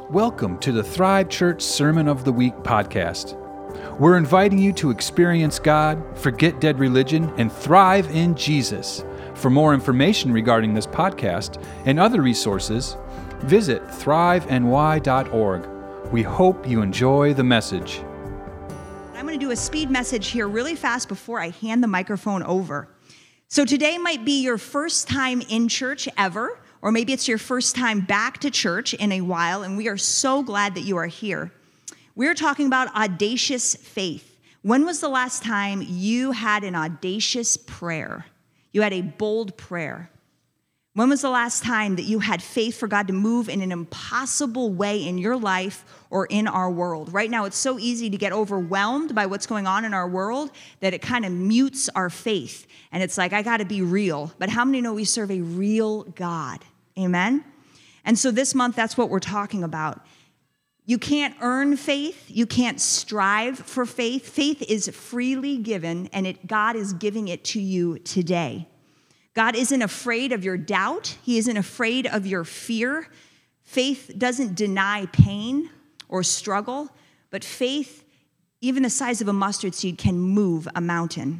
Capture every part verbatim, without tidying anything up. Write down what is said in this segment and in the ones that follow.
Welcome to the Thrive Church Sermon of the Week podcast. We're inviting you to experience God, forget dead religion, and thrive in Jesus. For more information regarding this podcast and other resources, visit thrive n y dot org. We hope you enjoy the message. I'm going to do a speed message here really fast before I hand the microphone over. So today might be your first time in church ever, or maybe it's your first time back to church in a while, and we are so glad that you are here. We're talking about audacious faith. When was the last time you had an audacious prayer? You had a bold prayer. When was the last time that you had faith for God to move in an impossible way in your life or in our world? Right now, it's so easy to get overwhelmed by what's going on in our world that it kind of mutes our faith. And it's like, I got to be real. But how many know we serve a real God? Amen? And so this month, that's what we're talking about. You can't earn faith. You can't strive for faith. Faith is freely given, and it, God is giving it to you today. God isn't afraid of your doubt. He isn't afraid of your fear. Faith doesn't deny pain or struggle, but faith, even the size of a mustard seed, can move a mountain.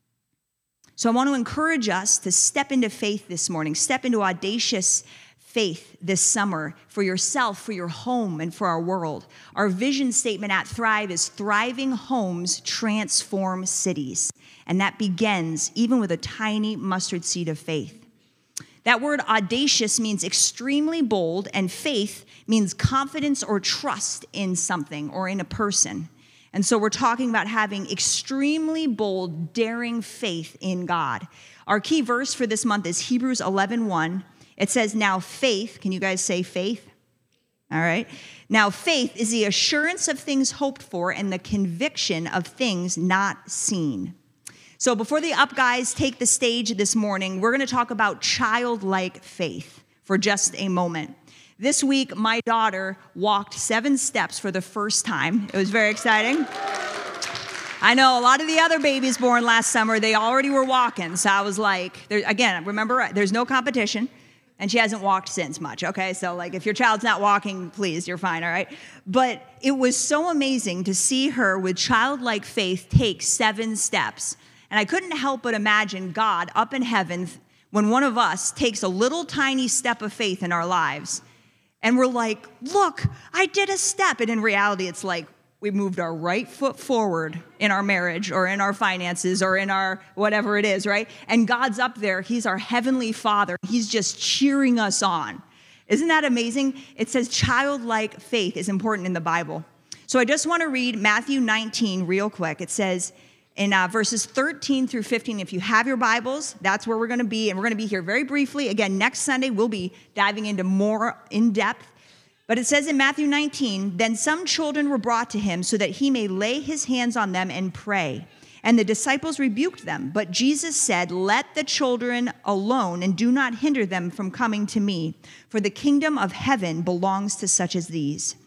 So I want to encourage us to step into faith this morning, step into audacious faith this summer for yourself, for your home, and for our world. Our vision statement at Thrive is thriving homes transform cities. And that begins even with a tiny mustard seed of faith. That word audacious means extremely bold, and faith means confidence or trust in something or in a person. And so we're talking about having extremely bold, daring faith in God. Our key verse for this month is Hebrews eleven one. It says, now faith, can you guys say faith? All right. Now faith is the assurance of things hoped for and the conviction of things not seen. So before the up guys take the stage this morning, we're going to talk about childlike faith for just a moment. This week, my daughter walked seven steps for the first time. It was very exciting. I know a lot of the other babies born last summer, they already were walking. So I was like, there, again, remember, there's no competition. And she hasn't walked since much, okay? So, like, if your child's not walking, please, you're fine, all right? But it was so amazing to see her with childlike faith take seven steps. And I couldn't help but imagine God up in heaven when one of us takes a little tiny step of faith in our lives. And we're like, look, I did a step. And in reality, it's like we moved our right foot forward in our marriage or in our finances or in our whatever it is, right? And God's up there. He's our heavenly Father. He's just cheering us on. Isn't that amazing? It says childlike faith is important in the Bible. So I just want to read Matthew nineteen real quick. It says in uh, verses thirteen through fifteen, if you have your Bibles, that's where we're going to be. And we're going to be here very briefly. Again, next Sunday, we'll be diving into more in depth. But it says in Matthew nineteen, then some children were brought to him so that he may lay his hands on them and pray. And the disciples rebuked them. But Jesus said, let the children alone and do not hinder them from coming to me, for the kingdom of heaven belongs to such as these.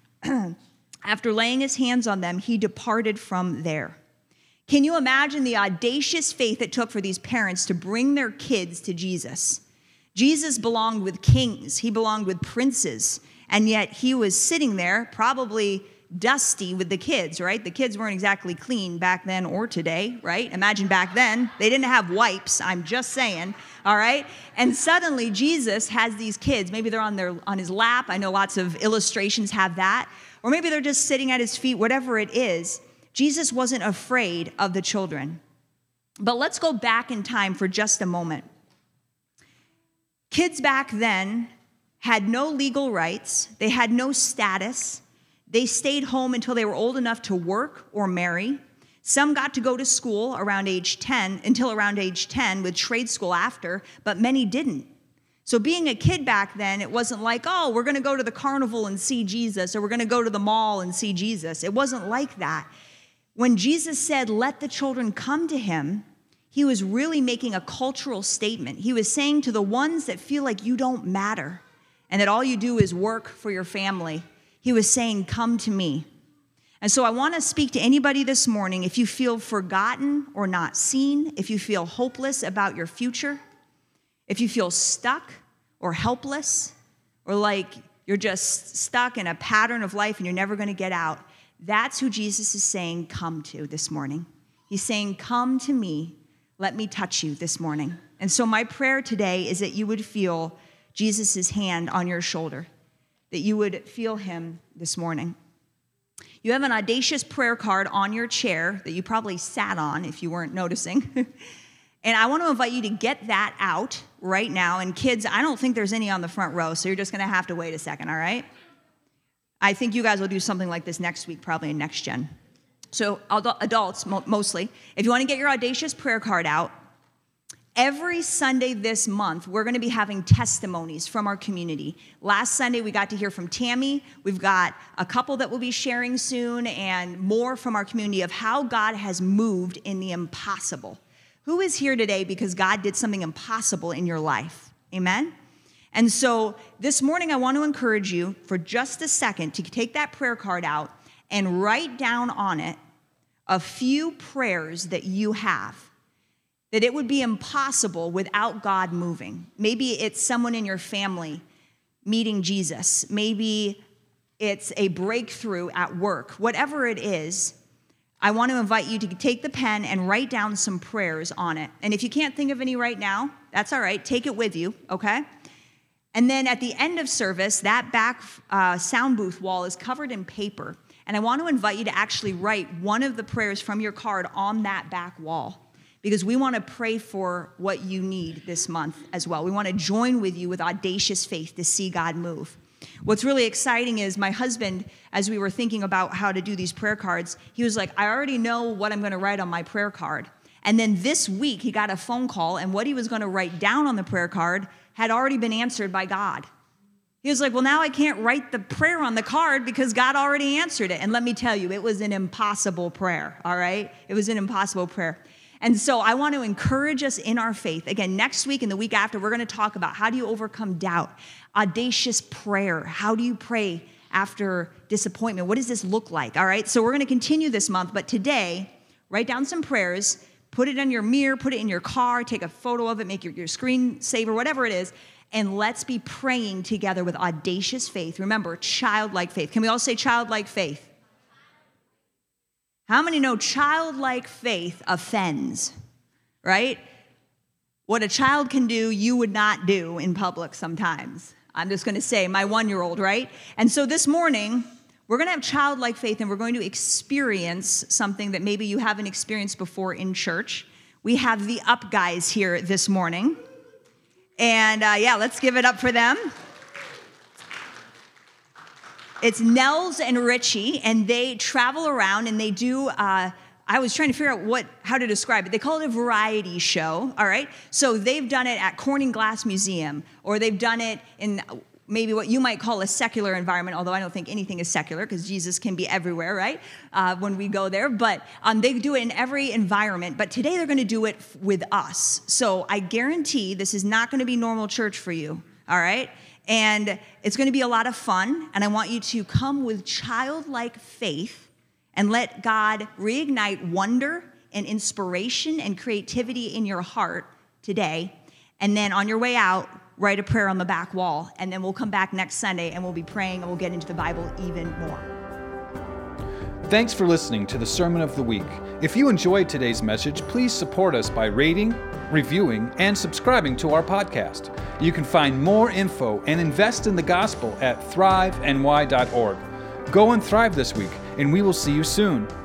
After laying his hands on them, he departed from there. Can you imagine the audacious faith it took for these parents to bring their kids to Jesus? Jesus belonged with kings. He belonged with princes. And yet he was sitting there, probably dusty with the kids, right? The kids weren't exactly clean back then or today, right? Imagine back then. They didn't have wipes, I'm just saying, all right? And suddenly Jesus has these kids. Maybe they're on their on his lap. I know lots of illustrations have that. Or maybe they're just sitting at his feet, whatever it is. Jesus wasn't afraid of the children. But let's go back in time for just a moment. Kids back then had no legal rights. They had no status. They stayed home until they were old enough to work or marry. Some got to go to school around age ten, until around age ten, with trade school after, but many didn't. So being a kid back then, it wasn't like, oh, we're going to go to the carnival and see Jesus, or we're going to go to the mall and see Jesus. It wasn't like that. When Jesus said, let the children come to him, he was really making a cultural statement. He was saying to the ones that feel like you don't matter and that all you do is work for your family, he was saying, come to me. And so I want to speak to anybody this morning, if you feel forgotten or not seen, if you feel hopeless about your future, if you feel stuck or helpless, or like you're just stuck in a pattern of life and you're never going to get out, that's who Jesus is saying, come to this morning. He's saying, come to me. Let me touch you this morning. And so my prayer today is that you would feel Jesus' hand on your shoulder, that you would feel him this morning. You have an audacious prayer card on your chair that you probably sat on if you weren't noticing. And I want to invite you to get that out right now. And kids, I don't think there's any on the front row, so you're just going to have to wait a second, all right? I think you guys will do something like this next week, probably in Next Gen. So adults, mostly, if you want to get your audacious prayer card out, every Sunday this month, we're going to be having testimonies from our community. Last Sunday, we got to hear from Tammy. We've got a couple that we'll be sharing soon, and more from our community of how God has moved in the impossible. Who is here today because God did something impossible in your life? Amen? And so this morning, I want to encourage you for just a second to take that prayer card out and write down on it a few prayers that you have, that it would be impossible without God moving. Maybe it's someone in your family meeting Jesus. Maybe it's a breakthrough at work. Whatever it is, I want to invite you to take the pen and write down some prayers on it. And if you can't think of any right now, that's all right. Take it with you, okay? And then at the end of service, that back uh, sound booth wall is covered in paper. And I want to invite you to actually write one of the prayers from your card on that back wall, because we want to pray for what you need this month as well. We want to join with you with audacious faith to see God move. What's really exciting is my husband, as we were thinking about how to do these prayer cards, he was like, I already know what I'm going to write on my prayer card. And then this week, he got a phone call, and what he was going to write down on the prayer card had already been answered by God. He was like, well, now I can't write the prayer on the card because God already answered it. And let me tell you, it was an impossible prayer, all right? It was an impossible prayer. And so I want to encourage us in our faith. Again, next week and the week after, we're going to talk about how do you overcome doubt, audacious prayer. How do you pray after disappointment? What does this look like, all right? So we're going to continue this month, but today, write down some prayers, put it on your mirror, put it in your car, take a photo of it, make your, your screensaver, whatever it is, and let's be praying together with audacious faith. Remember, childlike faith. Can we all say childlike faith? How many know childlike faith offends, right? What a child can do, you would not do in public sometimes. I'm just going to say, my one-year-old, right? And so this morning, we're going to have childlike faith, and we're going to experience something that maybe you haven't experienced before in church. We have the Up guys here this morning. And uh, yeah, let's give it up for them. It's Nels and Richie, and they travel around and they do, uh, I was trying to figure out what how to describe it. They call it a variety show, all right? So they've done it at Corning Glass Museum, or they've done it in maybe what you might call a secular environment, although I don't think anything is secular because Jesus can be everywhere, right, uh, when we go there. But um, they do it in every environment. But today they're going to do it f- with us. So I guarantee this is not going to be normal church for you, all right? And it's going to be a lot of fun. And I want you to come with childlike faith and let God reignite wonder and inspiration and creativity in your heart today. And then on your way out, write a prayer on the back wall, and then we'll come back next Sunday and we'll be praying and we'll get into the Bible even more. Thanks for listening to the Sermon of the Week. If you enjoyed today's message, please support us by rating, reviewing, and subscribing to our podcast. You can find more info and invest in the gospel at thrive n y dot org. Go and thrive this week, and we will see you soon.